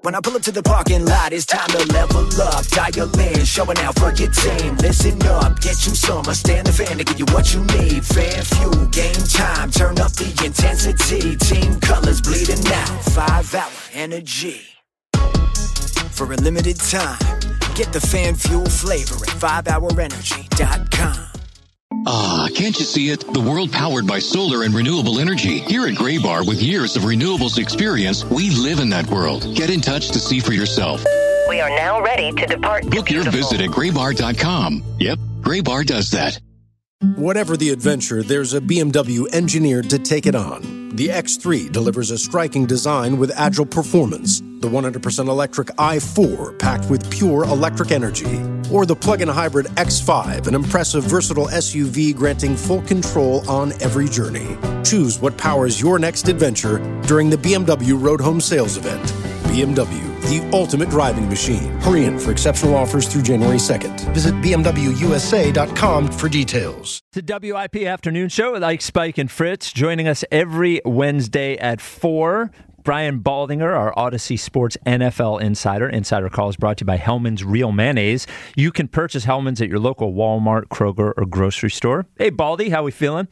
When I pull up to the parking lot, it's time to level up. Dial in, showing out for your team. Listen up, get you some. Stand the fan to give you what you need. Fan fuel, game time, turn up the intensity. Team colors bleeding out, 5-hour energy. For a limited time, get the fan fuel flavor at 5hourenergy.com. Ah, can't you see it? The world powered by solar and renewable energy. Here at Graybar, with years of renewables experience, we live in that world. Get in touch to see for yourself. We are now ready to depart. Book your visit at graybar.com. Yep, Graybar does that. Whatever the adventure, there's a BMW engineered to take it on. The X3 delivers a striking design with agile performance. The 100% electric i4 packed with pure electric energy. Or the plug-in hybrid X5, an impressive, versatile SUV granting full control on every journey. Choose what powers your next adventure during the BMW Road Home Sales Event. BMW, the ultimate driving machine. Hurry in for exceptional offers through January 2nd. Visit BMWUSA.com for details. The WIP Afternoon Show with Ike, Spike, and Fritz. Joining us every Wednesday at 4. Brian Baldinger, our Odyssey Sports NFL insider. Insider Call is brought to you by Hellman's Real Mayonnaise. You can purchase Hellman's at your local Walmart, Kroger, or grocery store. Hey, Baldy, how we feeling?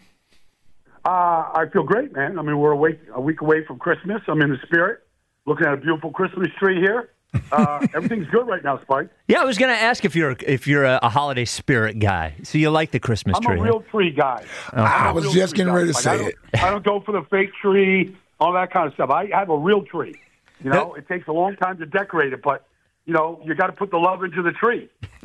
I feel great, man. I mean, we're a week away from Christmas. I'm in the spirit. Looking at a beautiful Christmas tree here. Everything's good right now, Spike. Yeah, I was going to ask if you're a holiday spirit guy. So you like the Christmas tree? I'm a real tree guy. Okay. I was just getting ready to say it. I don't go for the fake tree, all that kind of stuff. I have a real tree. You know, it takes a long time to decorate it, but you know, you got to put the love into the tree.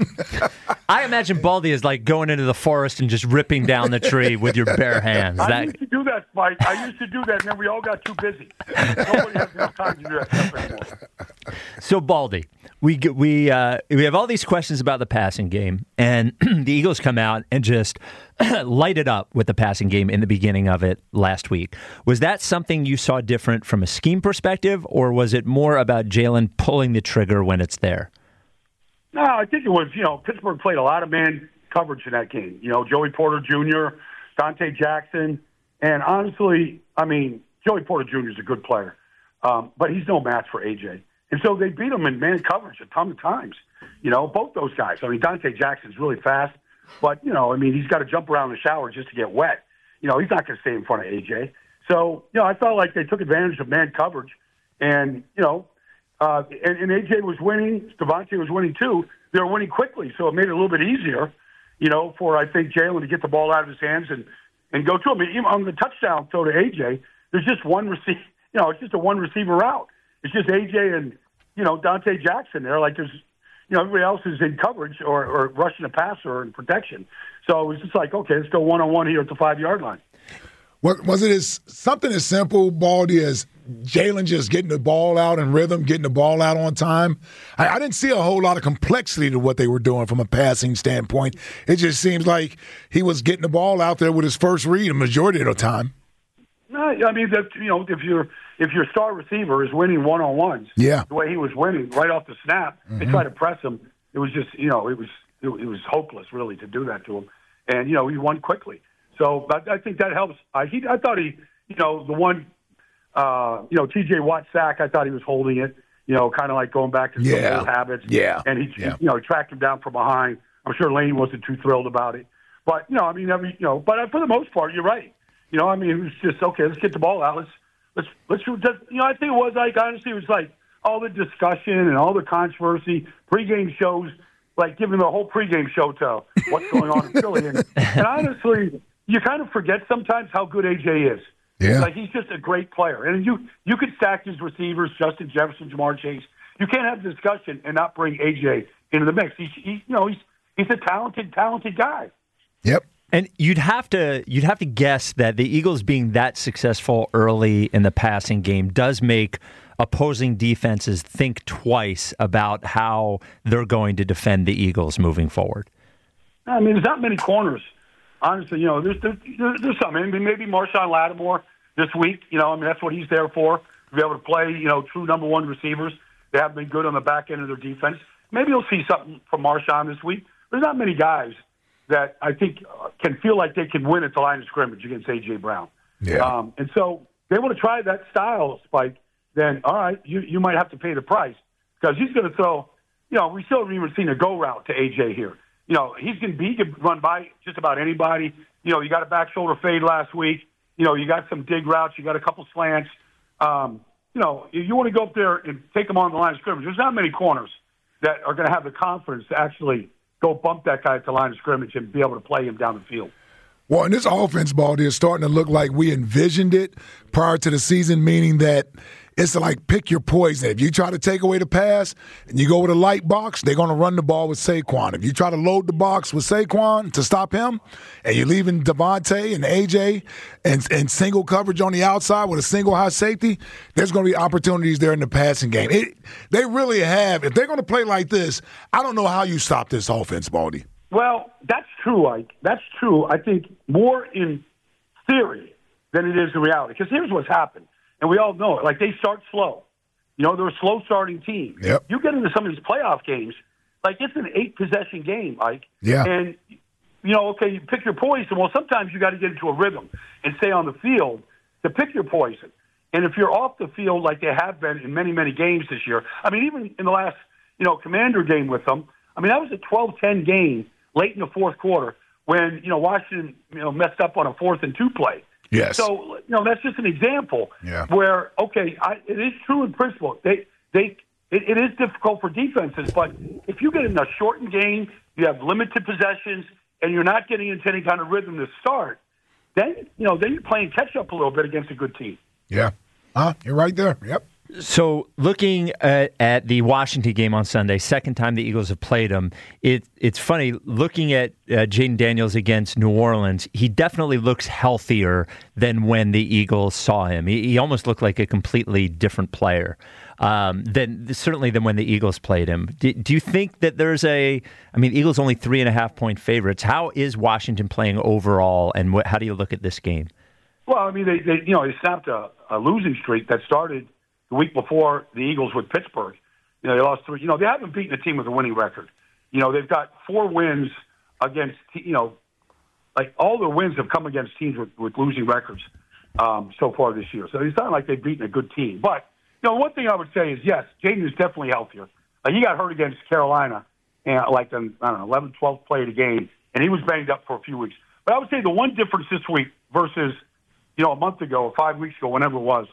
I imagine Baldy is like going into the forest and just ripping down the tree with your bare hands. I used to do that, Spike. I used to do that, and then we all got too busy. Nobody has enough time to do that stuff anymore. So, Baldy, we have all these questions about the passing game, and the Eagles come out and just light it up with the passing game in the beginning of it last week. Was that something you saw different from a scheme perspective, or was it more about Jalen pulling the trigger when it's there? No, I think it was, Pittsburgh played a lot of man coverage in that game. Joey Porter Jr., Dante Jackson. And honestly, I mean, Joey Porter Jr. is a good player, but he's no match for A.J. And so they beat him in man coverage a ton of times. Both those guys. I mean, Dante Jackson's really fast, but, he's got to jump around the shower just to get wet. He's not going to stay in front of A.J. So, I felt like they took advantage of man coverage. And, and A.J. was winning. Devontae was winning, too. They were winning quickly, so it made it a little bit easier, for, I think, Jalen to get the ball out of his hands and go to him. Even on the touchdown throw to A.J., there's just one receiver. It's just a one-receiver route. It's just A.J. and, Dante Jackson there. Like, there's, everybody else is in coverage or rushing a passer or in protection. So it was just like, okay, let's go one-on-one here at the 5-yard line. Was it something as simple, Baldy, as Jalen just getting the ball out in rhythm, getting the ball out on time? I didn't see a whole lot of complexity to what they were doing from a passing standpoint. It just seems like he was getting the ball out there with his first read a majority of the time. No, I mean, if your star receiver is winning one-on-ones, the way he was winning right off the snap, and try to press him, it was just, it was hopeless really to do that to him, and he won quickly. So, but I think that helps. I thought he, the one, T.J. Watt sack, I thought he was holding it, kind of like going back to some old habits. Yeah. And he tracked him down from behind. I'm sure Lane wasn't too thrilled about it, but but for the most part, you're right. It was just okay. Let's get the ball out. Let's just, I think it was like, honestly, it was like all the discussion and all the controversy, pregame shows, like giving the whole pregame show to what's going on in Philly, and honestly. You kind of forget sometimes how good A.J. is. Yeah. Like, he's just a great player. And you could stack his receivers, Justin Jefferson, Jamar Chase. You can't have a discussion and not bring A.J. into the mix. He's a talented guy. Yep. And you'd have to guess that the Eagles being that successful early in the passing game does make opposing defenses think twice about how they're going to defend the Eagles moving forward. I mean, there's not many corners. Honestly, there's some. I mean, maybe Marshawn Lattimore this week. That's what he's there for, to be able to play, true number one receivers. They have been good on the back end of their defense. Maybe you'll see something from Marshawn this week. There's not many guys that I think can feel like they can win at the line of scrimmage against A.J. Brown. Yeah. And so they want to try that style, Spike, then all right, you might have to pay the price because he's going to throw. We still haven't even seen a go route to AJ here. He can run by just about anybody. You got a back shoulder fade last week. You got some dig routes. You got a couple slants. You want to go up there and take them on the line of scrimmage. There's not many corners that are going to have the confidence to actually go bump that guy at the line of scrimmage and be able to play him down the field. Well, and this offense, Baldy, is starting to look like we envisioned it prior to the season, meaning that it's like pick your poison. If you try to take away the pass and you go with a light box, they're going to run the ball with Saquon. If you try to load the box with Saquon to stop him, and you're leaving Devontae and AJ and single coverage on the outside with a single high safety, there's going to be opportunities there in the passing game. They really have. If they're going to play like this, I don't know how you stop this offense, Baldy. Well, that's true, Ike. That's true, I think, more in theory than it is in reality. Because here's what's happened, and we all know it. Like, they start slow. They're a slow-starting team. Yep. You get into some of these playoff games, like it's an 8-possession game, Ike. Yeah. And, okay, you pick your poison. Well, sometimes you got to get into a rhythm and stay on the field to pick your poison. And if you're off the field like they have been in many, many games this year, I mean, even in the last, Commander game with them, I mean, that was a 12-10 game late in the fourth quarter when, Washington, messed up on a 4th-and-2 play. Yes. So, that's just an example where, okay, it is true in principle. It is difficult for defenses, but if you get in a shortened game, you have limited possessions, and you're not getting into any kind of rhythm to start, then you're playing catch-up a little bit against a good team. Yeah. You're right there. Yep. So looking at the Washington game on Sunday, second time the Eagles have played them, it's funny, looking at Jaden Daniels against New Orleans, he definitely looks healthier than when the Eagles saw him. He almost looked like a completely different player certainly than when the Eagles played him. Do you think that there's the Eagles only 3.5-point favorites. How is Washington playing overall, and how do you look at this game? Well, I mean, they snapped a losing streak that started the week before the Eagles with Pittsburgh. They lost 3. They haven't beaten a team with a winning record. They've got 4 wins against, like all their wins have come against teams with losing records so far this year. So it's not like they've beaten a good team. But, one thing I would say is, yes, Jaden is definitely healthier. He got hurt against Carolina, and 11th, 12th play of the game, and he was banged up for a few weeks. But I would say the one difference this week versus, a month ago or 5 weeks ago, whenever it was,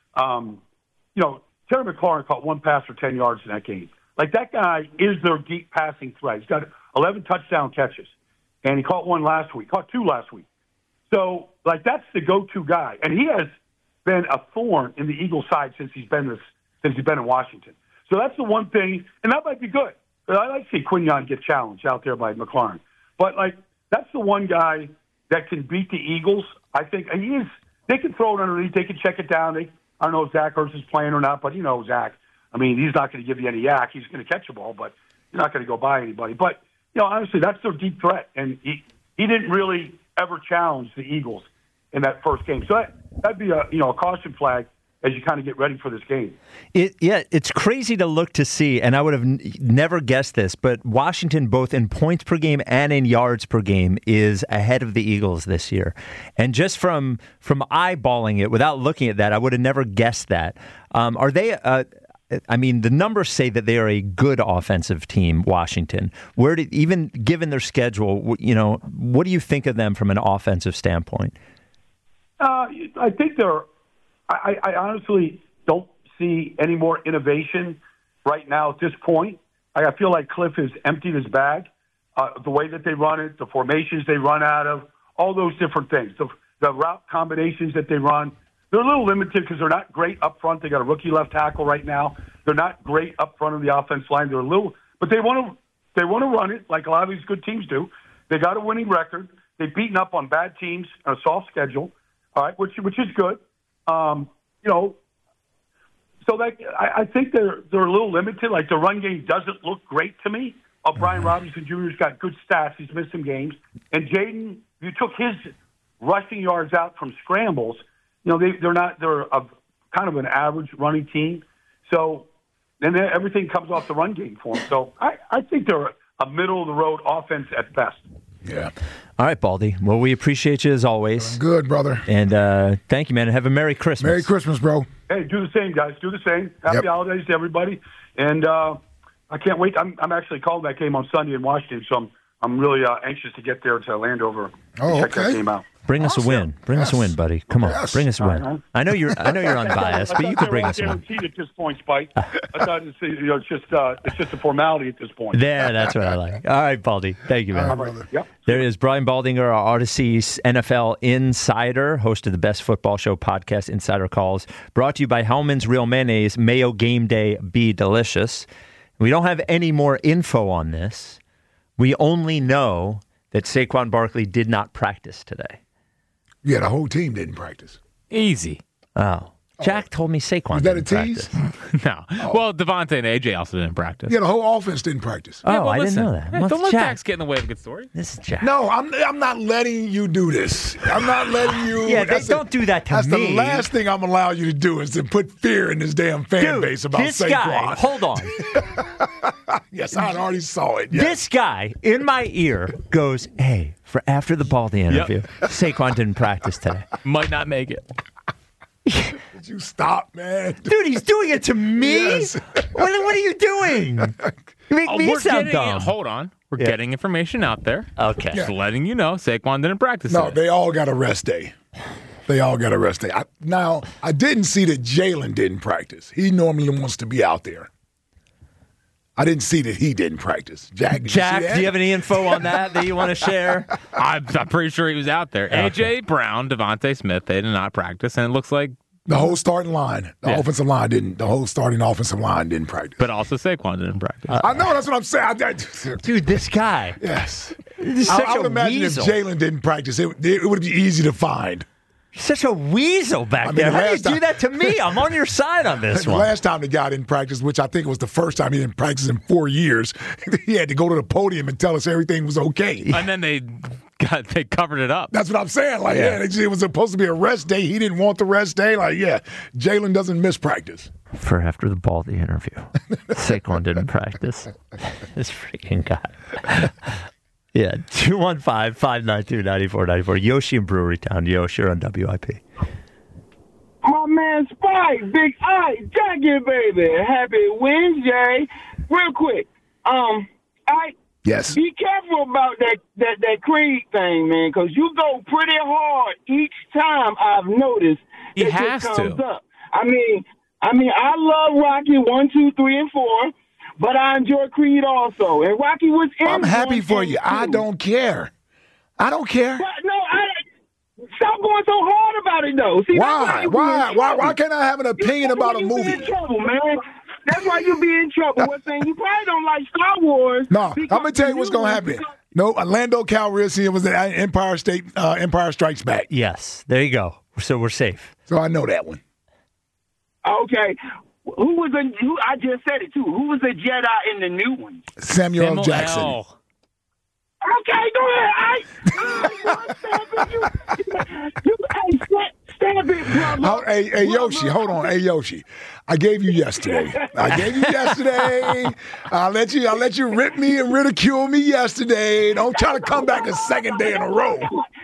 Terry McLaurin caught 1 pass for 10 yards in that game. Like, that guy is their deep passing threat. He's got 11 touchdown catches, and he caught 1 last week, caught 2 last week. So, like, that's the go-to guy. And he has been a thorn in the Eagles' side since he's been in Washington. So that's the one thing, and that might be good. But I like to see Quinyon get challenged out there by McLaurin. But, like, that's the one guy that can beat the Eagles, I think. And they can throw it underneath. They can check it down. I don't know if Zach Ertz is playing or not, but Zach. I mean, he's not going to give you any yak. He's going to catch a ball, but you're not going to go by anybody. But, honestly, that's their deep threat. And he didn't really ever challenge the Eagles in that first game. So that'd be a caution flag as you kind of get ready for this game. It's crazy to look to see, and I would have never guessed this, but Washington, both in points per game and in yards per game, is ahead of the Eagles this year. And just from eyeballing it, without looking at that, I would have never guessed that. Are they? The numbers say that they are a good offensive team, Washington. Even given their schedule, what do you think of them from an offensive standpoint? I think they're. I honestly don't see any more innovation right now at this point. I feel like Cliff has emptied his bag. The way that they run it, the formations they run out of, all those different things. The route combinations that they run, they're a little limited because they're not great up front. They got a rookie left tackle right now. They're not great up front of the offense line. They're a little, but they want to run it like a lot of these good teams do. They got a winning record. They've beaten up on bad teams on a soft schedule. All right, which is good. So I think they're a little limited. Like, the run game doesn't look great to me. Brian Robinson Jr.'s got good stats. He's missed some games. And Jaden, you took his rushing yards out from scrambles. They're kind of an average running team. So then everything comes off the run game for them. So I think they're a middle-of-the-road offense at best. Yeah. All right, Baldy. Well, we appreciate you as always. Good, brother. And thank you, man. And have a Merry Christmas. Merry Christmas, bro. Hey, do the same, guys. Do the same. Happy holidays to everybody. And I can't wait. I'm actually calling that game on Sunday in Washington, so I'm really anxious to get there to Landover and check that game out. Bring us a win. Bring us a win, buddy. Come on, bring us a win. I know you're unbiased, but you can bring us a win. Guaranteed at this point, Spike. I thought it's just a formality at this point. There, that's what I like. All right, Baldy. Thank you, man. Right. Yep. There is Brian Baldinger, our Odyssey's NFL Insider, host of the Best Football Show podcast, Insider Calls, brought to you by Hellman's Real Mayonnaise. Mayo game day, be delicious. We don't have any more info on this. We only know that Saquon Barkley did not practice today. Yeah, the whole team didn't practice. Easy. Oh. Jack told me Saquon Was that a didn't tease? practice. No. Well, Devontae and AJ also didn't practice. Yeah, the whole offense didn't practice. Oh, well, I listen. didn't know that. Hey, Well, don't let Jack. Jax get in the way of a good story. This is Jack. No, I'm not letting you do this. I'm not letting you. Yeah, don't do that to that's me. The last thing I'm allow you to do is to put fear in this damn fan base about this Saquon. guy, hold on. Yes, I already saw it. Yes. This guy in my ear goes, hey, for after the Baldy interview, Saquon didn't practice today. Might not make it. Did you stop, man? Dude, he's doing it to me? Yes. What are you doing? You make me sound dumb. Hold on. We're getting information out there. Okay. Just letting you know Saquon didn't practice No, today. they all got a rest day. I didn't see that Jalen didn't practice. He normally wants to be out there. I didn't see that he didn't practice. Jack, did you see that? Do you have any info on that you want to share? I'm pretty sure he was out there. Okay. AJ Brown, Devontae Smith, they did not practice, and it looks like The whole starting line, the offensive line didn't. The whole starting offensive line didn't practice. But also Saquon didn't practice. I know, that's what I'm saying. Dude, this guy. Yes. This is such I would a imagine weasel. if Jalen didn't practice, it would be easy to find. Such a weasel back there. How do you do that to me? I'm on your side on this The one. last time the guy didn't practice, which I think was the first time he didn't practice in 4 years, he had to go to the podium and tell us everything was okay. And then they covered it up. That's what I'm saying. Like, it was supposed to be a rest day. He didn't want the rest day. Like, Jalen doesn't miss practice. For after the Baldy interview, Saquon didn't practice. This freaking guy. Yeah, 215-592-9494. Yoshi in Brewerytown. Yoshi, you're on WIP. My man Spike, Big I, Jackie, baby. Happy Wednesday. Real quick, Yes. be careful about that Creed thing, man, because you go pretty hard each time. I've noticed He that has it comes to. up. I mean, I love Rocky 1, 2, 3, and 4. But I enjoy Creed also. And Rocky was in I'm happy 1 for and you. 2. I don't care. I don't care. But no, stop going so hard about it, though. See, Why? Why can't I have an opinion about a You movie? be in trouble, man. That's why you be in trouble. What's saying you probably don't like Star Wars. No, I'm gonna tell you what's gonna happen. No, Orlando Calrissian was in Empire Strikes Back. Yes, there you go. So we're safe. So I know that one. Okay. Who I just said it too. Who was the Jedi in the new one? Samuel L. Jackson. Okay, go ahead. Stab it, brother. Hey, Yoshi, hold on. Hey, Yoshi, I gave you yesterday. I let you rip me and ridicule me yesterday. Don't try to come back the second day in a row.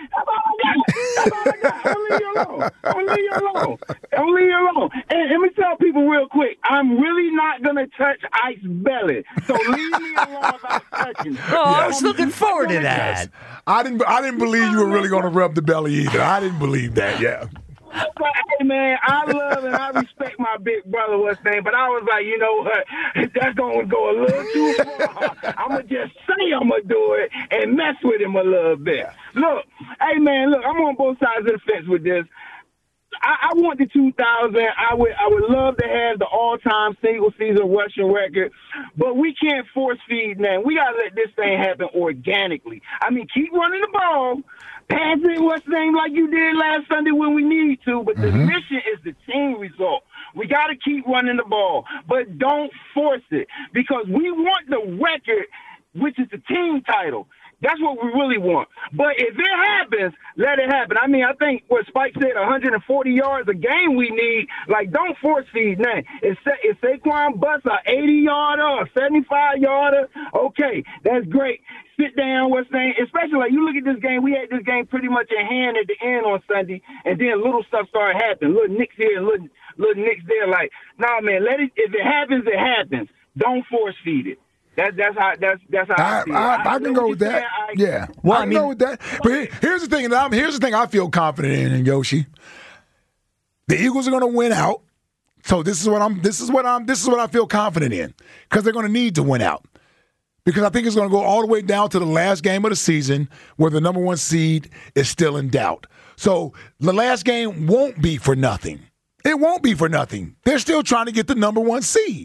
I'll leave you alone. And let me tell people real quick, I'm really not going to touch Ice Belly. So leave me alone about touching. I was looking forward to that. I didn't believe you were really going to rub the belly either. I didn't believe that, But, hey, man, I love and I respect my big brother, what's name, but I was like, you know what, that's going to go a little too far. I'm going to just say I'm going to do it and mess with him a little bit. Look, hey, man, look, I'm on both sides of the fence with this. I want the 2000. I would love to have the all-time single-season rushing record, but we can't force feed now. We got to let this thing happen organically. I mean, keep running the ball, pass it, what's name, like you did last Sunday when we need to, but the mission is the team result. We got to keep running the ball, but don't force it because we want the record, which is the team title. That's what we really want. But if it happens, let it happen. I mean, I think what Spike said, 140 yards a game we need. Like, don't force feed now. If Saquon busts a 80-yarder or a 75-yarder, okay, that's great. Sit down, what's name? Especially, like, you look at this game. We had this game pretty much in hand at the end on Sunday, and then little stuff started happening. Little nicks here and little little nicks there. Like, nah, man, let it. If it happens, it happens. Don't force feed it. That's how I feel. I can go with that. Yeah, well, I can go with that. But here's the thing. Here's the thing I feel confident in Yoshi. The Eagles are going to win out. So this is what I feel confident in, because they're going to need to win out. Because I think it's going to go all the way down to the last game of the season where the number 1 seed is still in doubt. So the last game won't be for nothing. It won't be for nothing. They're still trying to get the number 1 seed.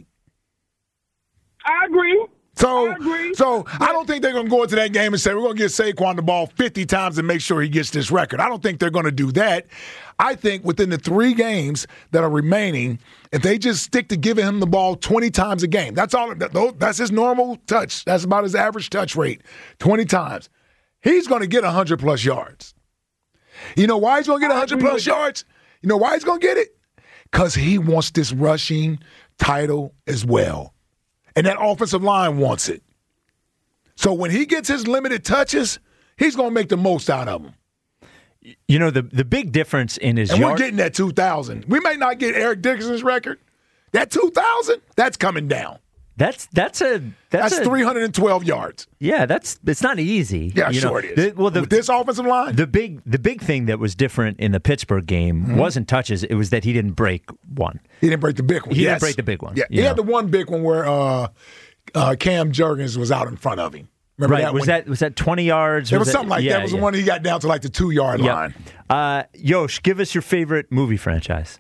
I agree. So I don't think they're going to go into that game and say, we're going to give Saquon the ball 50 times and make sure he gets this record. I don't think they're going to do that. I think within the 3 games that are remaining, if they just stick to giving him the ball 20 times a game, that's all. That's his normal touch. That's about his average touch rate, 20 times. He's going to get 100-plus yards. You know why he's going to get 100-plus yards? You know why he's going to get it? Because he wants this rushing title as well. And that offensive line wants it. So when he gets his limited touches, he's going to make the most out of them. You know, the big difference in his and we're getting that 2,000. We may not get Eric Dickerson's record. That 2,000, that's coming down. That's 312 yards. Yeah, it's not easy. Yeah, sure it is. With this offensive line, the big thing that was different in the Pittsburgh game wasn't touches. It was that he didn't break one. He didn't break the big one. He didn't break the big one. Yeah, he had the one big one where Cam Jurgens was out in front of him. Remember that? Was that 20 yards? It was something like that. It was the one he got down to like the 2-yard line. Yosh, give us your favorite movie franchise.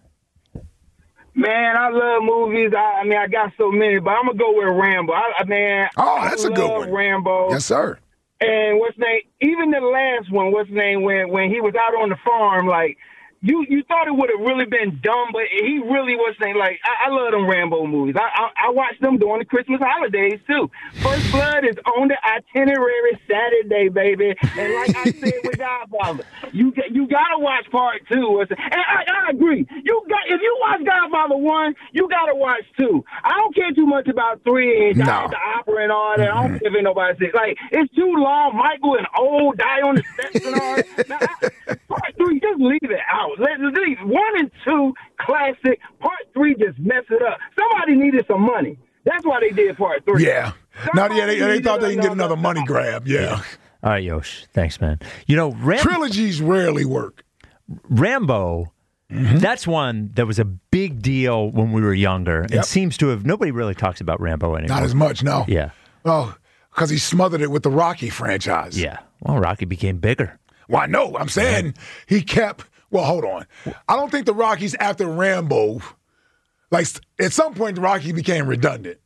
Man, I love movies. I got so many, but I'm gonna go with Rambo. That's a good one. Rambo. Yes, sir. And what's name? Even the last one, what's name? When he was out on the farm, like you thought it would have really been dumb, but he really was saying, like, I love them Rambo movies. I watch them during the Christmas holidays too. First Blood is on the itinerary Saturday, baby. And like I said with Godfather, you gotta watch part 2. And I agree. If you watch Godfather 1, you gotta watch 2. I don't care too much about 3 and the opera and all that. I don't give a nobody says. Like, it's too long. Michael and old die on the steps and all that. Part 3, just leave it out. Let 1 and 2 classic. Part 3 just mess it up. Somebody needed some money. That's why they did part 3. Yeah. They thought they can get another money grab. Yeah. All right, Yosh. Thanks, man. You know, trilogies rarely work. Rambo. That's one that was a big deal when we were younger. It seems to have nobody really talks about Rambo anymore. Not as much, no. Yeah. Oh, because he smothered it with the Rocky franchise. Yeah. Well, Rocky became bigger. Well, I know. I'm saying he kept. Well, hold on. I don't think the Rockies after Rambo, like at some point, the Rocky became redundant.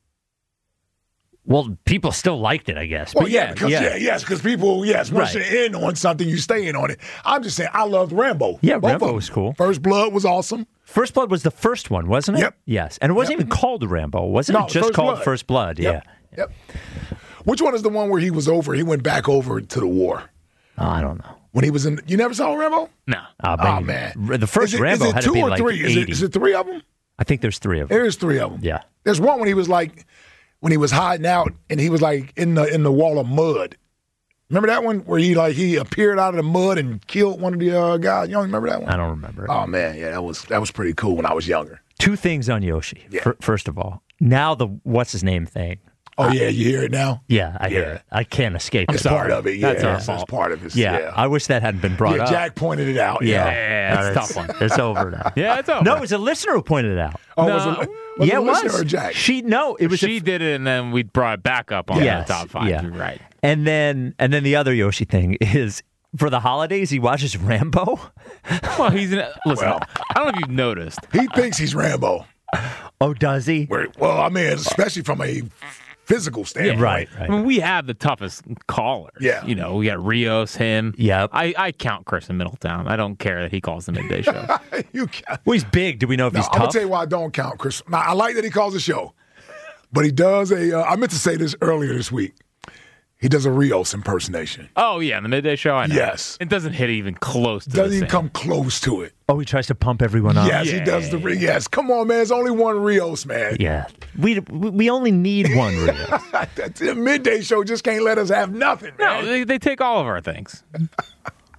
Well, people still liked it, I guess. Well, but because people, once you're in on something, you stay in on it. I'm just saying, I loved Rambo. Yeah, Rambo was cool. First Blood was awesome. First Blood was the first one, wasn't it? Yep. Yes, and it wasn't even called Rambo, wasn't it? Just called First Blood. Yep. Yeah. Yep. Which one is the one where he went back over to the war? Oh, I don't know. When he was in, you never saw Rambo? No. Oh, man. The first Rambo had to be like 2 or 3? 80. Is it 3 of them? I think there's 3 of them. There is 3 of them. Yeah. There's one when he was hiding out and he was like in the wall of mud. Remember that one where he appeared out of the mud and killed one of the guys? You don't remember that one? I don't remember. Oh man, yeah, that was pretty cool when I was younger. 2 things on Yoshi. Yeah. First of all, now the what's his name thing. Oh, yeah, you hear it now? Yeah, I hear it. I can't escape it. It's part of it, yeah. That's It's part of it. Yeah, I wish that hadn't been brought up. Jack pointed it out. Yeah, that's a tough one. It's over now. Yeah, it's over. No, it was a listener who pointed it out. Oh, no. was it it a listener was. or Jack? She did it, and then we brought it back up on the top 5. Yeah. You're right. And then the other Yoshi thing is for the holidays he watches Rambo. Well, listen. I don't know if you've noticed. He thinks he's Rambo. Oh, does he? Well, I mean, especially from a physical standpoint. Yeah, right. I mean, we have the toughest callers. Yeah. You know, we got Rios, him. Yep. I count Chris in Middletown. I don't care that he calls the midday show. You count. Well, he's big. Do we know if he's tough? I'm going to tell you why I don't count Chris. Now, I like that he calls the show, but he does I meant to say this earlier this week. He does a Rios impersonation. Oh, yeah, in the midday show, I know. Yes. It doesn't hit even close to Doesn't the even same. come close to it. Oh, he tries to pump everyone up. Yes, he does yes. Come on, man. There's only one Rios, man. Yeah. We only need one Rios. The midday show just can't let us have nothing, man. No, they take all of our things.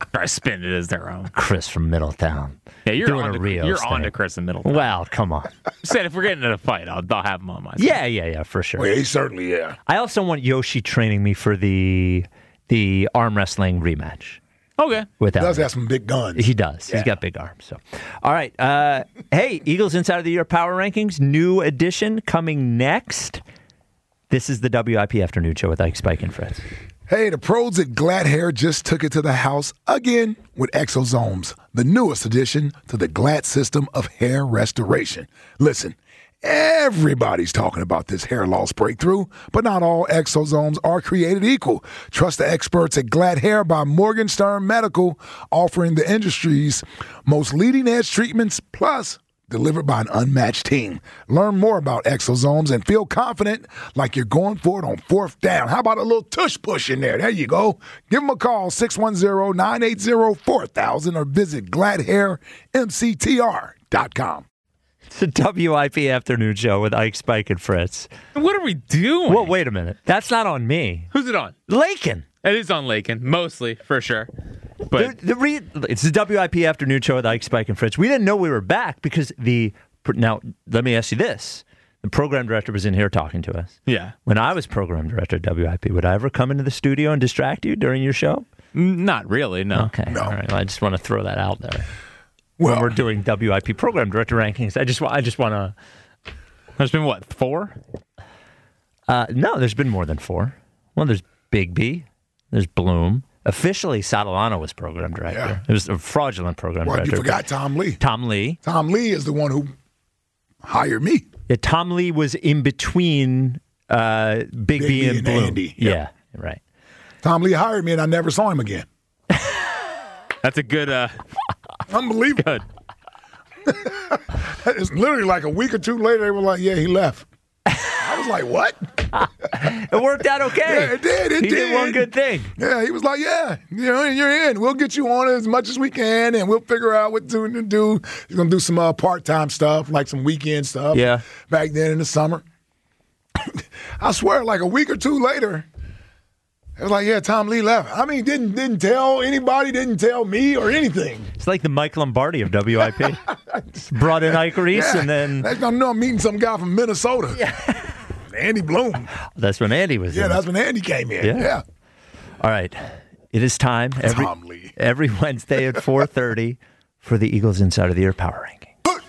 Try to spin it as their own. Chris from Middletown. Yeah, you're doing on a to Rios thing. Chris in Middletown. Well, come on. Said if we're getting in a fight, I'll have him on my side. Yeah, for sure. Well, he certainly, yeah. I also want Yoshi training me for the arm wrestling rematch. Okay. With He does Elliot. have some big guns. He does. Yeah. He's got big arms. So, all right. Hey, Eagles Inside of the Year Power Rankings, new edition coming next. This is the WIP Afternoon Show with Ike, Spike, and Fritz. Hey, the pros at Glad Hair just took it to the house again with Exosomes, the newest addition to the Glad system of hair restoration. Listen, everybody's talking about this hair loss breakthrough, but not all exosomes are created equal. Trust the experts at Glad Hair by Morgenstern Medical, offering the industry's most leading-edge treatments, plus delivered by an unmatched team. Learn more about exosomes and feel confident like you're going for it on fourth down. How about a little tush push in there? There you go. Give them a call, 610-980-4000, or visit gladhairmctr.com. It's the WIP Afternoon Show with Ike, Spike, and Fritz. What are we doing? Well, wait a minute. That's not on me. Who's it on? Lakin. It is on Lakin, mostly, for sure. But It's the WIP Afternoon Show with Ike, Spike, and Fritz. We didn't know we were back because now, let me ask you this. The program director was in here talking to us. yeah, When I was program director at WIP, would I ever come into the studio and distract you during your show? not really, no. Okay. No. All right. Well, I just want to throw that out there. Well, When we're doing WIP program director rankings, I just want to. There's been, what, 4? No, there's been more than 4. Well, there's Big B. There's Bloom. Officially, Catalano was program director. Yeah. It was a fraudulent program well, director. you forgot Tom Lee. Tom Lee. Tom Lee is the one who hired me. Yeah, Tom Lee was in between Big B and Bloom. Andy. Yeah, right. Tom Lee hired me, and I never saw him again. That's a good, Unbelievable. good. It's literally like a week or two later, they were like, yeah, he left. I was like, what? It worked out okay. Yeah, it did. He did one good thing. Yeah, he was like, yeah, you're in. We'll get you on as much as we can, and we'll figure out what to do. He's going to do some part-time stuff, like some weekend stuff. Yeah. Back then in the summer. I swear, like a week or two later, it was like, yeah, Tom Lee left. I mean, didn't tell anybody, didn't tell me or anything. It's like the Mike Lombardi of WIP. Brought in Ike Reese, and then Next time I know I'm meeting some guy from Minnesota. Yeah. Andy Bloom. that's when Andy was Yeah, in. that's when Andy came in. Yeah. Yeah. All right. It is time Tom Lee. every Wednesday at 4:30 for the Eagles Insider of the Year Power Ranking.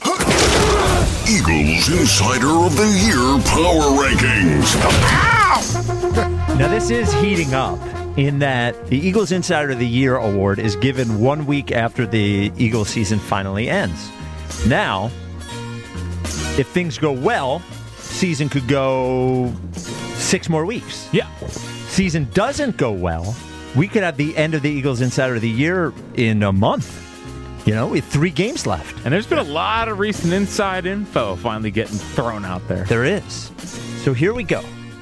Eagles Insider of the Year Power Rankings. Now, this is heating up in that the Eagles Insider of the Year award is given 1 week after the Eagles season finally ends. Now, if things go well, season could go 6 more weeks. Yeah. Season doesn't go well, we could have the end of the Eagles Insider of the Year in a month. You know, with 3 games left. And there's been a lot of recent inside info finally getting thrown out there. There is. So here we go.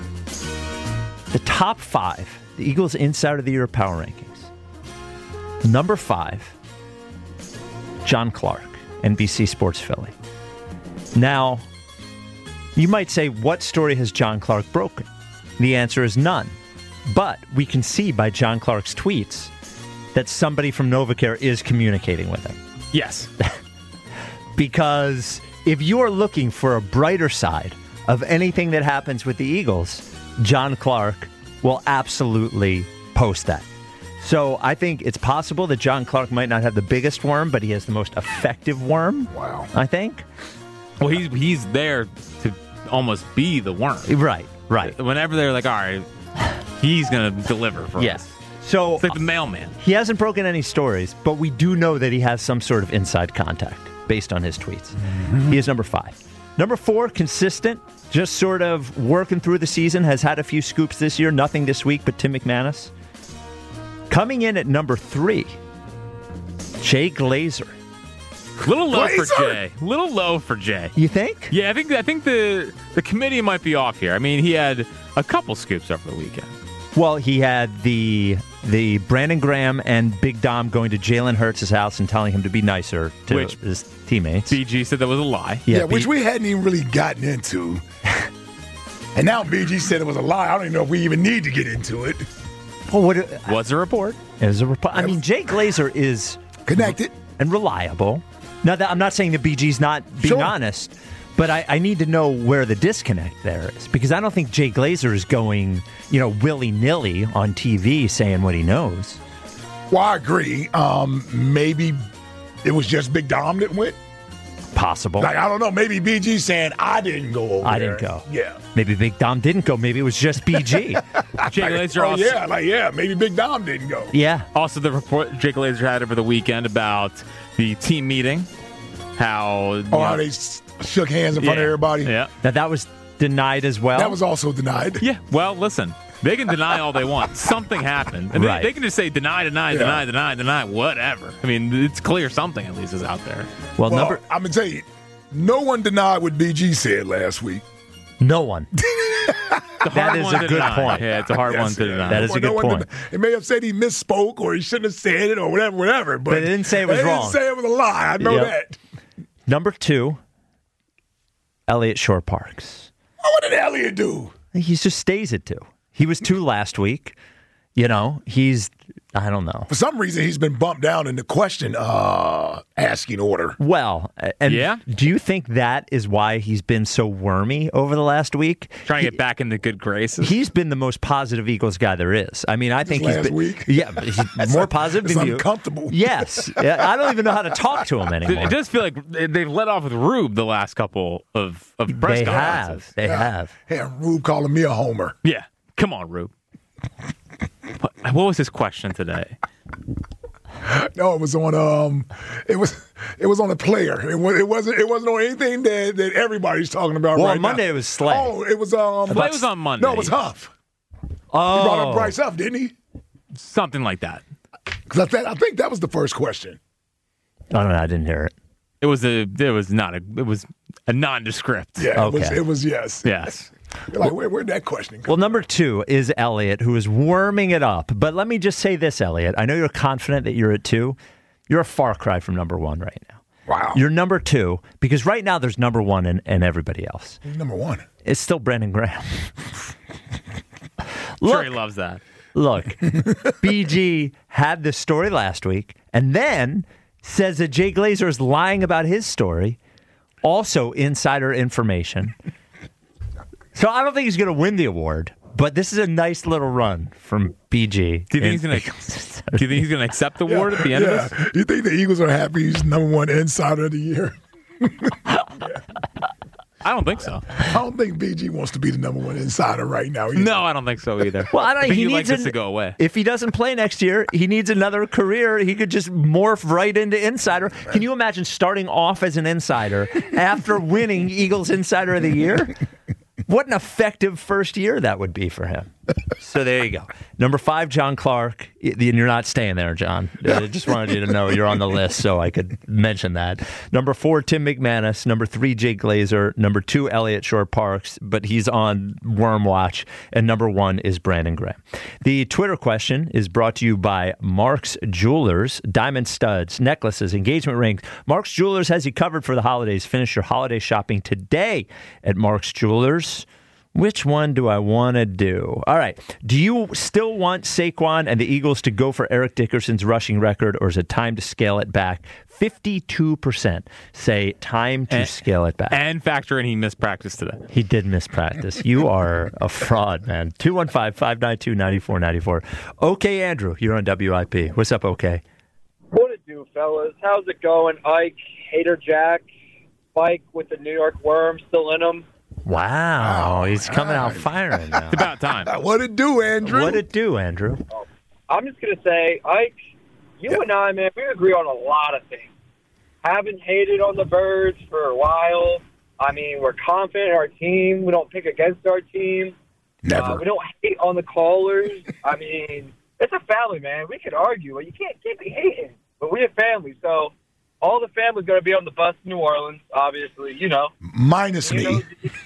The top 5, the Eagles Insider of the Year Power Rankings. Number 5, John Clark, NBC Sports Philly. Now, you might say, what story has John Clark broken? The answer is none. But we can see by John Clark's tweets that somebody from NovaCare is communicating with him. Yes. Because if you are looking for a brighter side of anything that happens with the Eagles, John Clark will absolutely post that. So I think it's possible that John Clark might not have the biggest worm, but he has the most effective worm. Wow. I think. Well, he's there to almost be the worm. Right. Whenever they're like, all right, he's going to deliver for us. So It's like the mailman. he hasn't broken any stories, but we do know that he has some sort of inside contact based on his tweets. He is number 5. Number 4, consistent, just sort of working through the season, has had a few scoops this year, nothing this week, but Tim McManus. Coming in at number 3, Jay Glazer. Little low for Glazer! Jay. Little low for Jay. You think? Yeah, I think the committee might be off here. I mean, he had a couple scoops over the weekend. Well, he had the Brandon Graham and Big Dom going to Jalen Hurts' house and telling him to be nicer to Which his teammates. BG said that was a lie. Yeah, which we hadn't even really gotten into. And now BG said it was a lie. I don't even know if we even need to get into it. Well, was a report. It was a report. I mean, Jay Glazer is connected and reliable. Now, I'm not saying that BG's not being honest, but I need to know where the disconnect there is, because I don't think Jay Glazer is going, willy-nilly on TV saying what he knows. Well, I agree. Maybe it was just Big Dom that went. Possible. Like, I don't know. Maybe BG saying, I didn't go over there. I didn't go. Yeah. Maybe Big Dom didn't go. Maybe it was just BG. Jay Glazer maybe Big Dom didn't go. Yeah. Also, the report Jay Glazer had over the weekend about the team meeting, how they shook hands in front of everybody. Yeah. Now, that was denied as well. That was also denied. Yeah. Well, listen. They can deny all they want. Something happened. And they can just say deny, whatever. I mean, it's clear something at least is out there. Well, I'm going to tell you, no one denied what BG said last week. No one. That is a good point. Yeah, it's a hard one to deny. That is a good point. It may have said he misspoke or he shouldn't have said it or whatever. But they didn't say it was wrong. They didn't say it was a lie. I know that. Number 2, Elliott Shore-Parks. What did Elliott do? He just stays at 2. He was 2 last week. I don't know. For some reason, he's been bumped down in the question asking order. Well, do you think that is why he's been so wormy over the last week? Trying to get back into good graces. He's been the most positive Eagles guy there is. I mean, I think he's been. Week? Yeah, he's more positive than you. It's uncomfortable. Yes. I don't even know how to talk to him anymore. It does feel like they've let off with Rube the last couple of press conferences. They have. Hey, Rube calling me a homer. Yeah. Come on, Rube. What was his question today? No, it was on it was on a player. It wasn't on anything that everybody's talking about right now. Well, Monday it was Slay. Oh, it was Slay was on Monday. No, it was Huff. Oh. He brought up Bryce Huff, didn't he? Something like that. Because I think that was the first question. I don't know. I didn't hear it. It was a nondescript. Yeah, okay. it was yes. Yes. Like, where'd that question come from? Well, number 2 is Elliott, who is warming it up. But let me just say this, Elliott. I know you're confident that you're at 2. You're a far cry from number 1 right now. Wow. You're number 2, because right now there's number 1 and everybody else. Who's number 1? It's still Brandon Graham. Sure, he loves that. Look, BG had this story last week and then says that Jay Glazer is lying about his story. Also insider information. So I don't think he's going to win the award, but this is a nice little run from BG. Do you think he's going to accept the award at the end of this? Do you think the Eagles are happy he's number 1 insider of the year? I don't think so. I don't think BG wants to be the number 1 insider right now either. No, I don't think so either. Well, I think he he'd needs like this to go away. If he doesn't play next year, he needs another career. He could just morph right into insider. Can you imagine starting off as an insider after winning Eagles Insider of the Year? What an effective first year that would be for him. So there you go. Number 5, John Clark. You're not staying there, John. I just wanted you to know you're on the list so I could mention that. Number 4, Tim McManus. Number 3, Jay Glazer. Number 2, Elliott Shore-Parks, but he's on Worm Watch. And number 1 is Brandon Graham. The Twitter question is brought to you by Mark's Jewelers. Diamond studs, necklaces, engagement rings. Mark's Jewelers has you covered for the holidays. Finish your holiday shopping today at Mark's Jewelers. Which one do I want to do? All right. Do you still want Saquon and the Eagles to go for Eric Dickerson's rushing record, or is it time to scale it back? 52% say time to scale it back. And factor in he missed practice today. He did miss practice. You are a fraud, man. 215-592-9494. Okay, Andrew, you're on WIP. What's up, okay? What it do, fellas? How's it going? Ike, Hater Jack, Spike with the New York Worm still in him. Wow, he's coming out firing now. It's about time. What it do, Andrew? What it do, Andrew? I'm just going to say, Ike, you and I, man, we agree on a lot of things. Haven't hated on the Birds for a while. I mean, we're confident in our team. We don't pick against our team. Never. We don't hate on the callers. I mean, it's a family, man. We could argue, but you can't be hating. But we're a family, so all the family's going to be on the bus to New Orleans, obviously, you know. Minus me.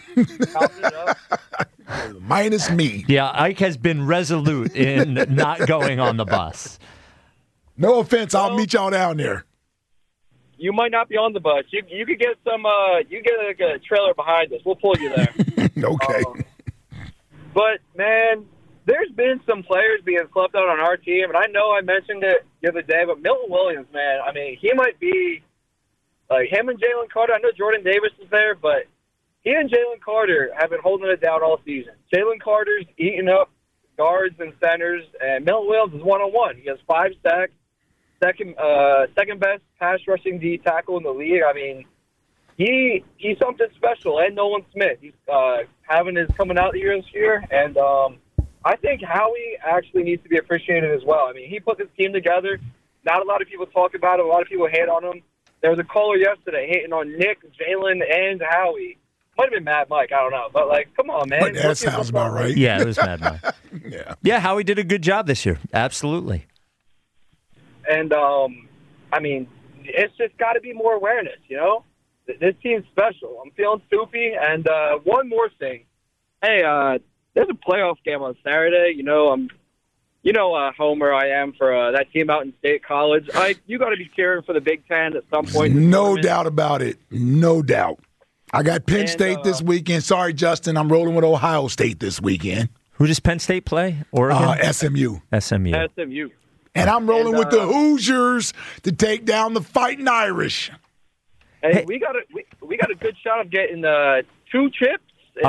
Minus me. Yeah, Ike has been resolute in not going on the bus. No offense, I'll meet y'all down there. You might not be on the bus. You could get some. You get like a trailer behind us. We'll pull you there. Okay. But man, there's been some players being slept out on our team, and I know I mentioned it the other day, but Milton Williams, man, I mean, he might be like him and Jalen Carter. I know Jordan Davis is there, but he and Jalen Carter have been holding it down all season. Jalen Carter's eating up guards and centers, and Milton Williams is one-on-one. He has 5 sacks, second best pass rushing D tackle in the league. I mean, he's something special. And Nolan Smith, he's having his coming out year this year, and I think Howie actually needs to be appreciated as well. I mean, he put this team together. Not a lot of people talk about it. A lot of people hate on him. There was a caller yesterday hating on Nick, Jalen, and Howie. Might have been Mad Mike. I don't know. But, like, come on, man. But that sounds about right. Yeah, it was Mad Mike. Yeah, Howie did a good job this year. Absolutely. And, I mean, it's just got to be more awareness, you know? This team's special. I'm feeling soupy. And one more thing. Hey, there's a playoff game on Saturday. You know, homer I am for that team out in State College. You got to be cheering for the Big Ten at some point. No doubt about it. No doubt. I got Penn State this weekend. Sorry, Justin. I'm rolling with Ohio State this weekend. Who does Penn State play? Oregon? SMU. SMU. And I'm rolling with the Hoosiers to take down the Fighting Irish. Hey, we got a good shot of getting 2 chips. All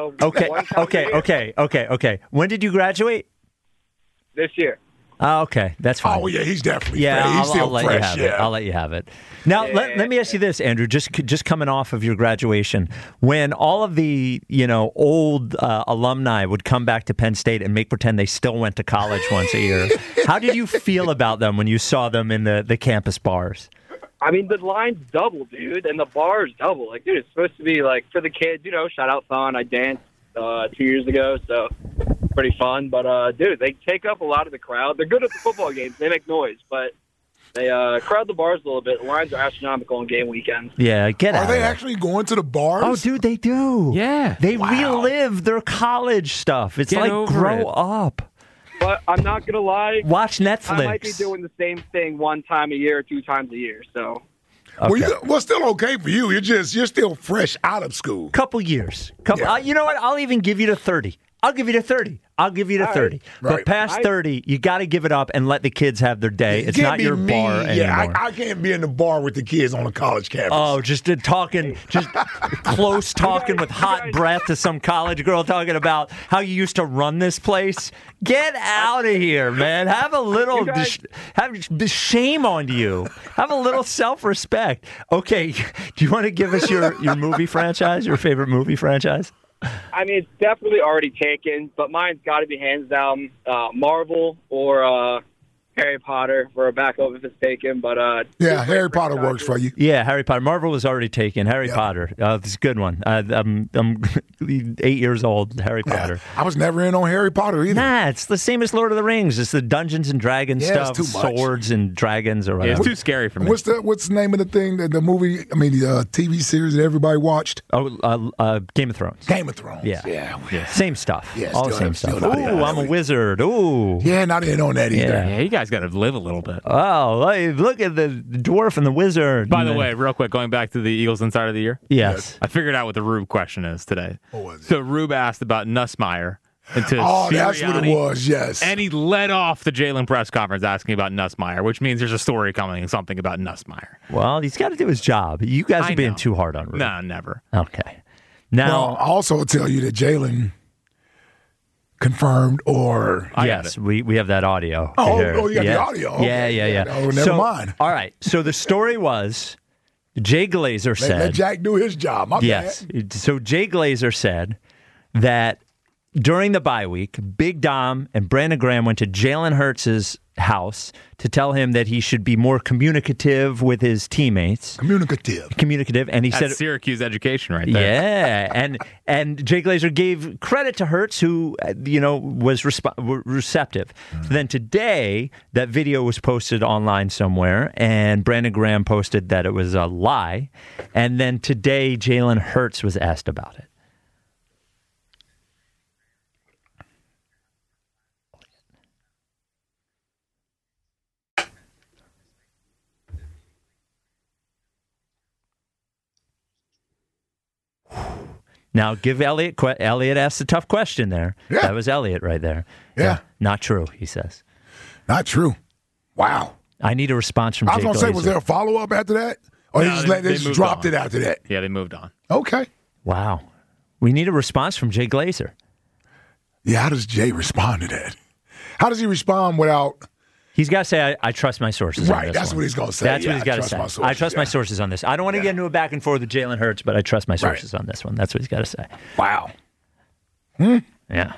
right. Okay. When did you graduate? This year. Oh, okay, that's fine. Oh, yeah, he's definitely fresh. He's still let fresh. You have it. I'll let you have it. Now, let me ask you this, Andrew. Just coming off of your graduation, when all of the old alumni would come back to Penn State and make pretend they still went to college once a year, how did you feel about them when you saw them in the campus bars? I mean, the line's double, dude, and the bar's double. Like, dude, it's supposed to be like for the kids. Shout out fun. I danced 2 years ago, so. Pretty fun, but dude, they take up a lot of the crowd. They're good at the football games; they make noise, but they crowd the bars a little bit. The lines are astronomical on game weekends. Yeah, get out. Are they actually going to the bars? Oh, dude, they do. Yeah, they relive their college stuff. It's like grow up. But I'm not gonna lie. Watch Netflix. I might be doing the same thing 1 time a year, 2 times a year. So. Okay. Well, still okay for you. You're still fresh out of school. Couple years. You know what? I'll even give you to 30. I'll give you to 30. All right. But past 30, you got to give it up and let the kids have their day. It's not your bar anymore. Yeah, I can't be in the bar with the kids on a college campus. Oh, just close talking with hot breath to some college girl talking about how you used to run this place. Get out of here, man. Have a little have shame on you. Have a little self-respect. Okay, do you want to give us your movie franchise, your favorite movie franchise? I mean, it's definitely already taken, but mine's got to be hands down Marvel or Harry Potter for a backup if it's taken. But Harry Potter works for you. Yeah, Harry Potter. Marvel was already taken. Harry Potter, it's a good one. I'm 8 years old. Harry Potter. I was never in on Harry Potter either. Nah, it's the same as Lord of the Rings. It's the Dungeons and Dragons stuff, swords and dragons or whatever. Yeah, it's too scary for me. What's the name of the thing? The movie? I mean, the TV series that everybody watched. Oh, Game of Thrones. Game of Thrones. Yeah. Same stuff. Yeah, all the same stuff. Ooh, I'm a wizard. Ooh. Yeah, not in on that either. Yeah, you guys got to live a little bit. Oh, hey, look at the dwarf and the wizard. By the way, real quick, going back to the Eagles Insider of the Year. Yes. I figured out what the Rube question is today. What was it? So Rube asked about Nussmeier. That's what it was, yes. And he led off the Jalen press conference asking about Nussmeier, which means there's a story coming, something about Nussmeier. Well, he's got to do his job. You guys are being too hard on Rube. No, never. Okay. Now, I'll also tell you that Jalen confirmed or... Yes, we have that audio. You got the audio. Okay. Yeah. Oh, never mind. All right. So the story was Jay Glazer said... Let Jack do his job. My bad. So Jay Glazer said that during the bye week, Big Dom and Brandon Graham went to Jalen Hurts' house to tell him that he should be more communicative with his teammates. Communicative. And he That's said Syracuse education right there. Yeah, and Jay Glazer gave credit to Hurts, who was receptive. So then today, that video was posted online somewhere, and Brandon Graham posted that it was a lie. And then today, Jalen Hurts was asked about it. Now, give Elliot. Elliot asked a tough question there. Yeah. That was Elliot right there. Yeah. Not true, he says. Not true. Wow. I need a response from Jake I was going to say, was Glazer. there a follow-up after that? Or they just dropped it after that? Yeah, they moved on. Okay. Wow. We need a response from Jay Glazer. Yeah, how does Jay respond to that? How does he respond without... He's got to say, I trust my sources on this that's one. what he's going to say. That's what he's got to say. I trust my sources on this. I don't want to get into a back and forth with Jalen Hurts, but I trust my sources on this one. That's what he's got to say. Wow. Yeah.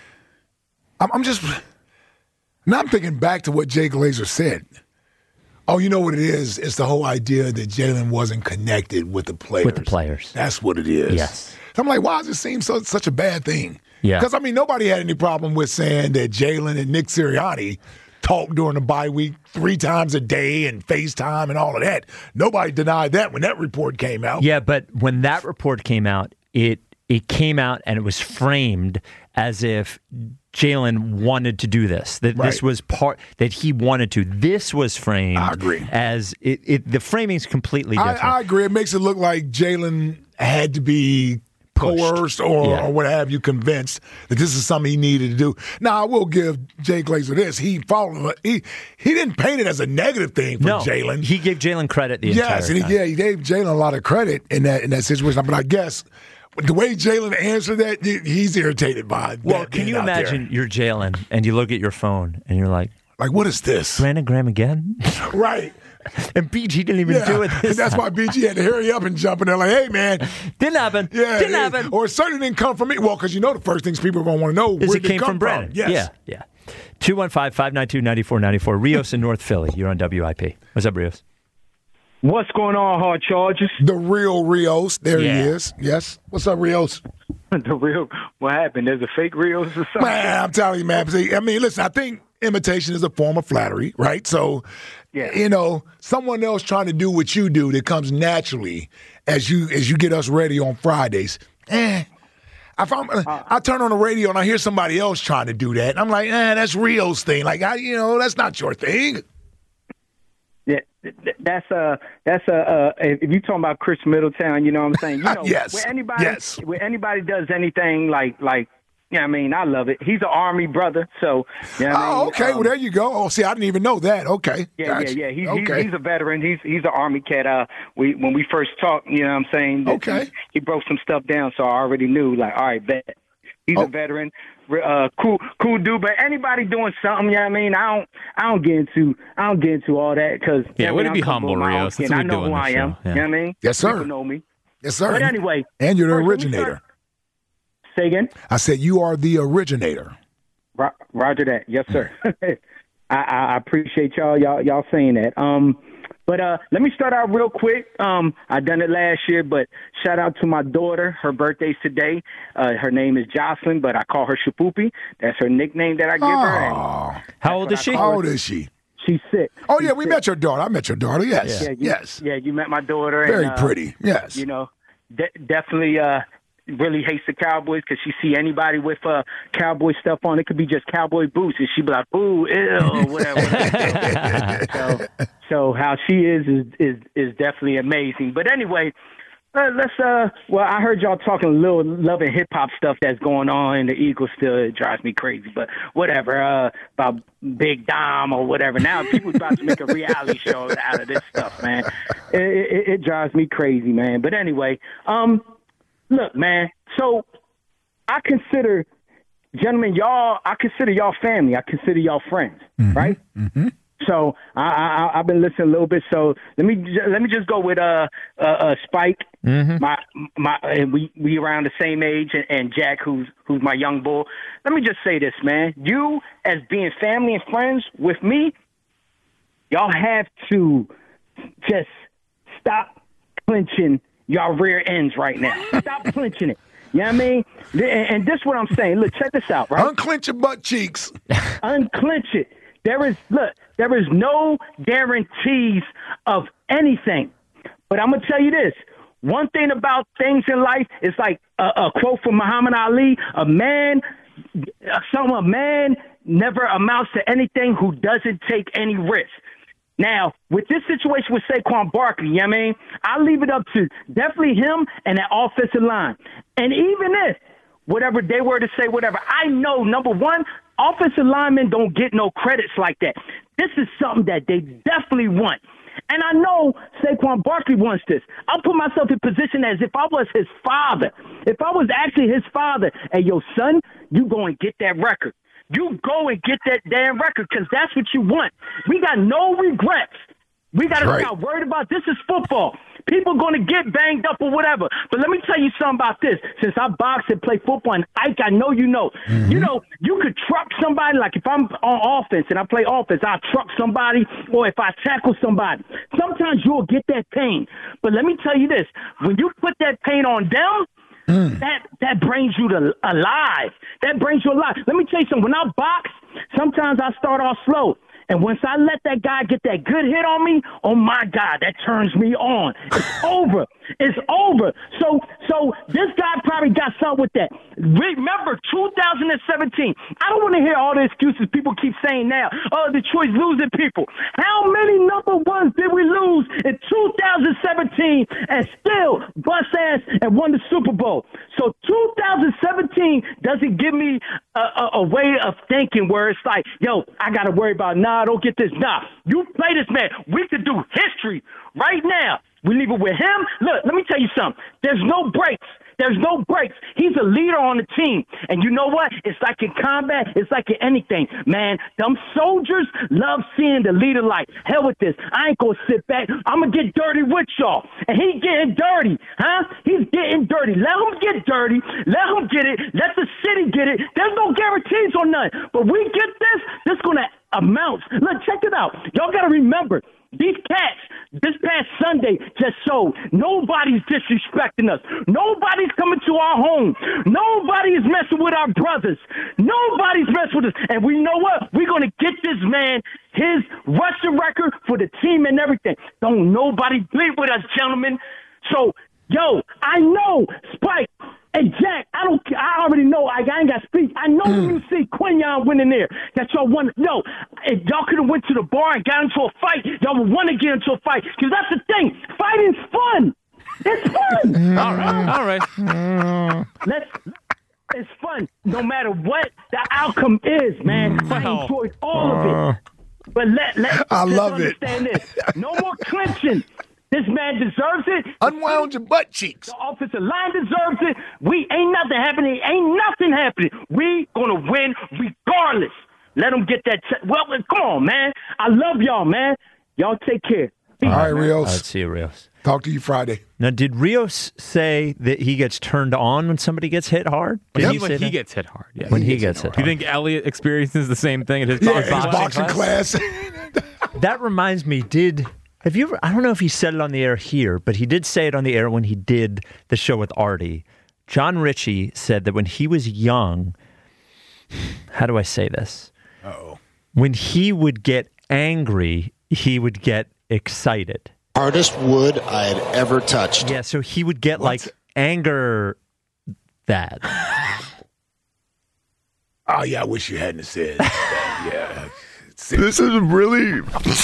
I'm just... Now I'm thinking back to what Jay Glazer said. Oh, you know what it is? It's the whole idea that Jalen wasn't connected with the players. With the players. That's what it is. Yes. So I'm like, why does it seem such a bad thing? Yeah. Because, I mean, nobody had any problem with saying that Jalen and Nick Sirianni talked during the bye week 3 times a day and FaceTime and all of that. Nobody denied that when that report came out. Yeah, but when that report came out, it came out and it was framed as if Jalen wanted to do this. That this was that he wanted to. This was framed as the framing's completely different. I agree. It makes it look like Jalen had to be coerced or what have you, convinced that this is something he needed to do. Now, I will give Jay Glazer this. He didn't paint it as a negative thing for Jalen. He gave Jalen credit the entire time. He gave Jalen a lot of credit in that situation. But I guess the way Jalen answered that, he's irritated by it. Well, can you imagine you're Jalen and you look at your phone and you're like, what is this? Brandon Graham again? Right. And BG didn't even do it this That's why BG had to hurry up and jump in there like, hey, man. Didn't happen. Yeah, didn't happen. Or it certainly didn't come from me. Well, because the first things people are going to want to know is where it came from Brandon. Yes. Yeah. 215-592-9494. Rios in North Philly. You're on WIP. What's up, Rios? What's going on, Hard Chargers? The real Rios. There he is. Yes. What's up, Rios? The real. What happened? There's a fake Rios or something? Man, I'm telling you, man. I mean, listen, I think imitation is a form of flattery, right? So, someone else trying to do what you do that comes naturally as you get us ready on Fridays. I turn on the radio and I hear somebody else trying to do that. And I'm like, that's Rio's thing. Like, that's not your thing. Yeah, that's if you're talking about Chris Middletown, you know what I'm saying? Yes. When anybody does anything like I mean, I love it. He's an Army brother, so. Okay. Well, there you go. Oh, see, I didn't even know that. Okay. Yeah. He's a veteran. He's an Army cat. When we first talked, you know what I'm saying? Okay. He broke some stuff down, so I already knew. Like, all right, bet. He's a veteran. Cool dude, but anybody doing something, you know what I mean? I don't get into all that because way to be humble, Rios. That's what I know who I am. Yeah. You know what I mean? Yes, sir. People know me. Yes, sir. But anyway, and you're the originator. Say again? I said you are the originator. Roger that. Yes, sir. I appreciate y'all saying that. But let me start out real quick. I done it last year, but shout out to my daughter. Her birthday's today. Her name is Jocelyn, but I call her Shapoopy. That's her nickname that I give her. And how old is she? How old is she? She's 6. Oh, yeah, we met your daughter. I met your daughter, yes. Yes. Yeah, you met my daughter. Very pretty, yes. Definitely really hates the Cowboys because she see anybody with Cowboy stuff on. It could be just cowboy boots, and she be like, ooh, ew, whatever. So how she is definitely amazing. But anyway, let's I heard y'all talking a little love and hip hop stuff that's going on in the Eagles still. It drives me crazy, but whatever, about Big Dom or whatever. Now people about to make a reality show out of this stuff, man. It drives me crazy, man. But anyway, look, man, so I consider, gentlemen, I consider y'all family. I consider y'all friends, right? Mm-hmm. So I've been listening a little bit. So let me just go with Spike. Mm-hmm. We around the same age, and Jack, who's my young bull. Let me just say this, man. You, as being family and friends with me, y'all have to just stop clenching y'all rear ends right now. Stop clenching it. You know what I mean? And this is what I'm saying. Look, check this out, right? Unclench your butt cheeks. Unclench it. There is no guarantees of anything. But I'm going to tell you this. One thing about things in life is like a quote from Muhammad Ali, a man never amounts to anything who doesn't take any risk. Now, with this situation with Saquon Barkley, you know what I mean? I leave it up to definitely him and that offensive line. And even if, whatever they were to say, whatever, I know, number one, offensive linemen don't get no credits like that. This is something that they definitely want. And I know Saquon Barkley wants this. I'll put myself in position as if I was his father. If I was actually his father, hey, yo, son, you go and get that record. You go and get that damn record because that's what you want. We got no regrets. We got to stop worried about this is football. People going to get banged up or whatever. But let me tell you something about this. Since I box and play football, and Ike, I know you know. Mm-hmm. You know, you could truck somebody. Like if I'm on offense and I play offense, I'll truck somebody. Or if I tackle somebody, sometimes you'll get that pain. But let me tell you this. When you put that pain on down, that brings you alive. That brings you alive. Let me tell you something. When I box, sometimes I start off slow. And once I let that guy get that good hit on me, oh, my God, that turns me on. It's over. It's over. So this guy probably got something with that. Remember, 2017. I don't want to hear all the excuses people keep saying now. Oh, Detroit's losing people. How many number ones did we lose in 2017 and still bust ass and won the Super Bowl? So 2017 doesn't give me a way of thinking where it's like, yo, I got to worry about, don't get this. You play this man. We could do history right now. We leave it with him. Look, let me tell you something. There's no breaks. There's no breaks. He's a leader on the team. And you know what? It's like in combat. It's like in anything. Man, them soldiers love seeing the leader like, hell with this. I ain't going to sit back. I'm going to get dirty with y'all. And he getting dirty. Huh? He's getting dirty. Let him get dirty. Let him get it. Let the city get it. There's no guarantees on none. But we get this going to amount. Look, check it out. Y'all got to remember, these cats, this past Sunday, just showed nobody's disrespecting us. Nobody's coming to our home. Nobody is messing with our brothers. Nobody's messing with us. And we know what? We're going to get this man his rushing record for the team and everything. Don't nobody bleed with us, gentlemen. So, yo, I know, Spike and Jack, I already know. I ain't got to speak. I know when you see Quinyon winning there that y'all want. No, if y'all could have went to the bar and got into a fight, y'all would want to get into a fight because that's the thing. Fighting's fun. It's fun. All right. It's fun no matter what the outcome is, man. I enjoyed all of it. But let's understand this. No more clinching. This man deserves it. Unwound your butt cheeks. The offensive line deserves it. Ain't nothing happening. Ain't nothing happening. We gonna win regardless. Let them get that. Well, come on, man. I love y'all, man. Y'all take care. All right, Rios. Let's see you, Rios. Talk to you Friday. Now, did Rios say that he gets turned on when somebody gets hit hard? When he gets hit hard. Yeah. When he gets hit hard. Do you think Elliott experiences the same thing at his boxing class? That reminds me, have you ever, I don't know if he said it on the air here, but he did say it on the air when he did the show with Artie. John Ritchie said that when he was young, how do I say this? Uh-oh. When he would get angry, he would get excited. Hardest wood I had ever touched. Yeah, so he would get like anger that. Oh, yeah, I wish you hadn't said that. Yeah. This is really...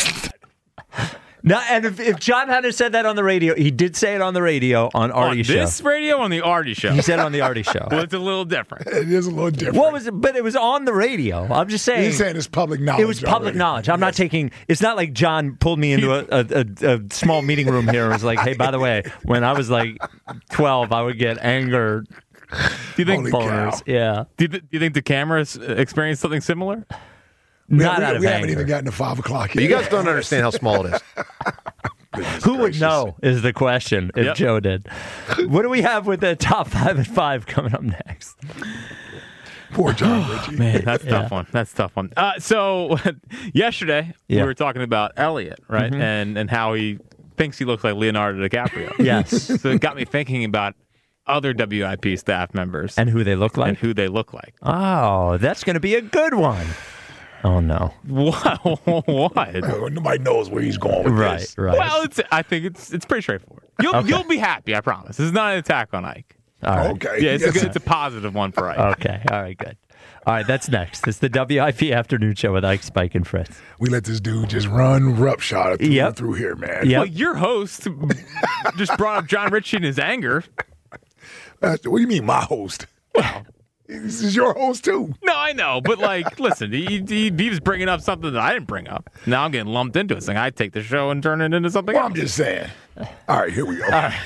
No, and if John hadn't said that on the radio, he did say it on the radio on Artie's show. On this radio on the Artie show? He said it on the Artie show. Well, it's a little different. It is a little different. What was it? But it was on the radio. I'm just saying. He's saying it's public knowledge. It was public knowledge. I'm not taking. It's not like John pulled me into a small meeting room here and was like, "Hey, by the way, when I was like 12, I would get anger." Do you think? Yeah. Do you think the cameras experienced something similar? We haven't even gotten to 5 o'clock yet. You guys don't understand how small it is. Who would know is the question if Joe did. What do we have with the top 5 and 5 coming up next? Poor John Ritchie. Man, that's a tough one. That's a tough one. So yesterday we were talking about Elliott, right? Mm-hmm. And how he thinks he looks like Leonardo DiCaprio. Yes. So it got me thinking about other WIP staff members. And who they look like. Oh, that's going to be a good one. Oh, no. What? Nobody knows where he's going with this. Right. Well, I think it's pretty straightforward. You'll be happy, I promise. This is not an attack on Ike. All right. Okay. Yeah, it's a positive one for Ike. Okay. All right, good. All right, that's next. It's the WIP Afternoon Show with Ike, Spike, and Fritz. We let this dude just run roughshod through here, man. Well, your host just brought up John Ritchie in his anger. What do you mean, my host? Well, this is your host, too. No, I know. But, listen, he was bringing up something that I didn't bring up. Now I'm getting lumped into it. Saying I take the show and turn it into something else. I'm just saying. All right, here we go. All right.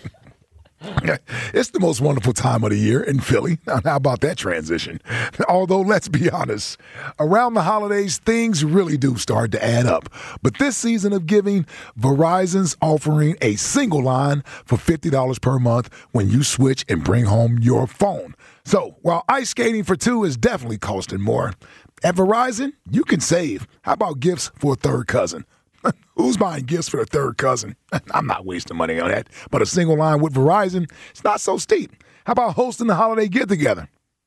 It's the most wonderful time of the year in Philly. Now, how about that transition? Although, let's be honest, around the holidays, things really do start to add up. But this season of giving, Verizon's offering a single line for $50 per month when you switch and bring home your phone. So, while ice skating for two is definitely costing more, at Verizon, you can save. How about gifts for a third cousin? Who's buying gifts for a third cousin? I'm not wasting money on that. But a single line with Verizon, it's not so steep. How about hosting the holiday get-together?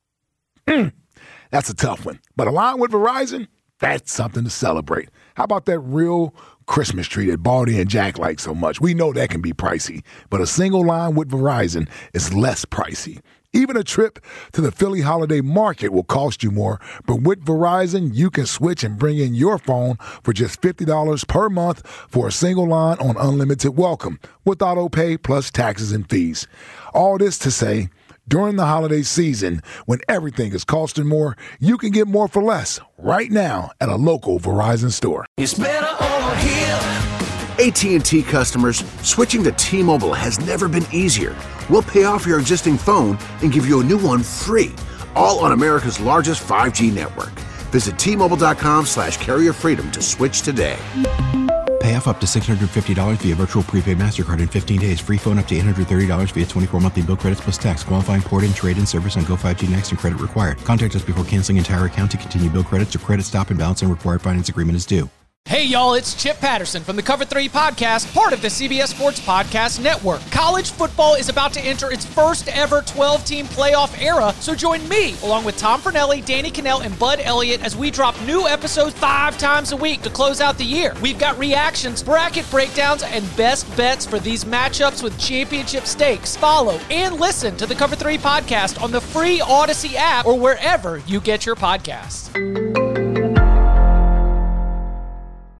That's a tough one. But a line with Verizon, that's something to celebrate. How about that real Christmas tree that Baldy and Jack like so much? We know that can be pricey, but a single line with Verizon is less pricey. Even a trip to the Philly holiday market will cost you more, but with Verizon, you can switch and bring in your phone for just $50 per month for a single line on unlimited welcome with auto pay plus taxes and fees. All this to say, during the holiday season, when everything is costing more, you can get more for less right now at a local Verizon store. It's better over here. AT&T customers, switching to T-Mobile has never been easier. We'll pay off your existing phone and give you a new one free, all on America's largest 5G network. Visit T-Mobile.com/carrier freedom to switch today. Pay off up to $650 via virtual prepaid MasterCard in 15 days. Free phone up to $830 via 24 monthly bill credits plus tax. Qualifying port and trade-in service on Go 5G Next and credit required. Contact us before canceling entire account to continue bill credits or credit stop and balance and required finance agreement is due. Hey, y'all, it's Chip Patterson from the Cover 3 Podcast, part of the CBS Sports Podcast Network. College football is about to enter its first ever 12-team playoff era, so join me, along with Tom Fornelli, Danny Cannell, and Bud Elliott, as we drop new episodes 5 times a week to close out the year. We've got reactions, bracket breakdowns, and best bets for these matchups with championship stakes. Follow and listen to the Cover 3 Podcast on the free Odyssey app or wherever you get your podcasts.